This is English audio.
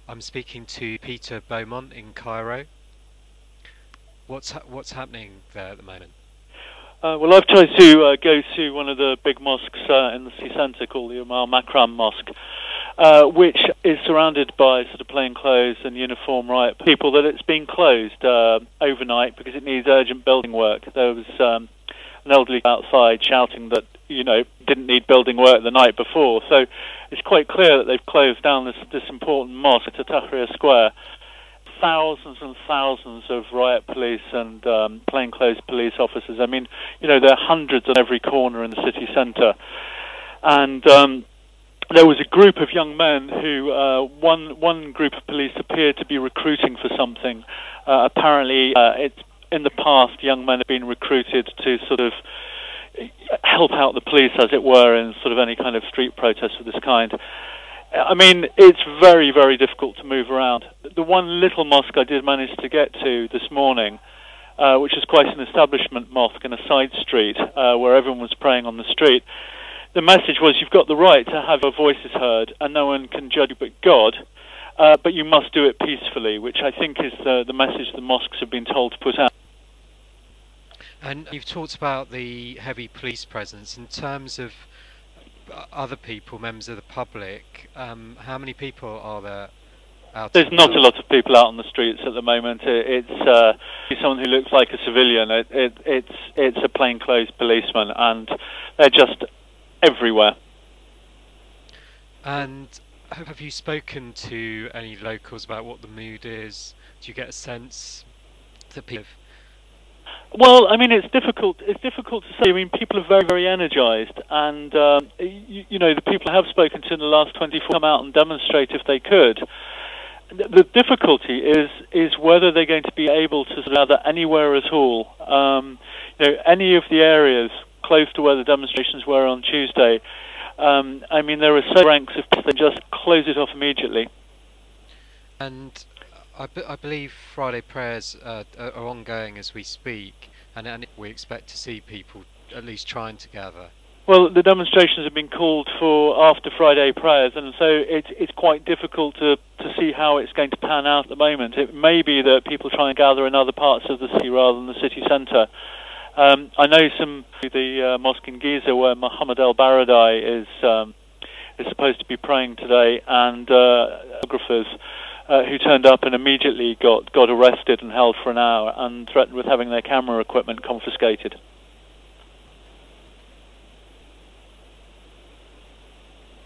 I'm speaking to Peter Beaumont in Cairo. What's happening there at the moment? Well, I've tried to go to one of the big mosques in the city centre called the Umar Makram Mosque, which is surrounded by sort of plainclothes and uniform riot people. That it's been closed overnight because it needs urgent building work. There was an elderly outside shouting that didn't need building work the night before. So it's quite clear that they've closed down this important mosque to Tahrir Square. Thousands and thousands of riot police and plainclothes police officers. I mean, there are hundreds on every corner in the city centre. And there was a group of young men who, one group of police appeared to be recruiting for something. Apparently, in the past, young men have been recruited to sort of help out the police, as it were, in sort of any kind of street protest of this kind. I mean, it's very, very difficult to move around. The one little mosque I did manage to get to this morning, which is quite an establishment mosque in a side street where everyone was praying on the street, the message was you've got the right to have your voices heard and no one can judge you but God, but you must do it peacefully, which I think is the message the mosques have been told to put out. And you've talked about the heavy police presence. In terms of other people, members of the public, how many people are there out? There's not a lot of people out on the streets at the moment. It's someone who looks like a civilian. It's a plainclothes policeman, and they're just everywhere. And have you spoken to any locals about what the mood is? Do you get a sense that people? Well, I mean, it's difficult. It's difficult to say. I mean, people are very, very energised, and the people I have spoken to in the last 24 come out and demonstrate if they could. The difficulty is whether they're going to be able to gather anywhere at all. Any of the areas close to where the demonstrations were on Tuesday. I mean, there are so ranks of people that just close it off immediately. And I believe Friday prayers are ongoing as we speak, and we expect to see people at least trying to gather. Well, the demonstrations have been called for after Friday prayers, and so it's quite difficult to see how it's going to pan out at the moment. It may be that people try and gather in other parts of the city rather than the city centre. I know the mosque in Giza where Mohammed El Baradei is supposed to be praying today, and photographers who turned up and immediately got arrested and held for an hour and threatened with having their camera equipment confiscated.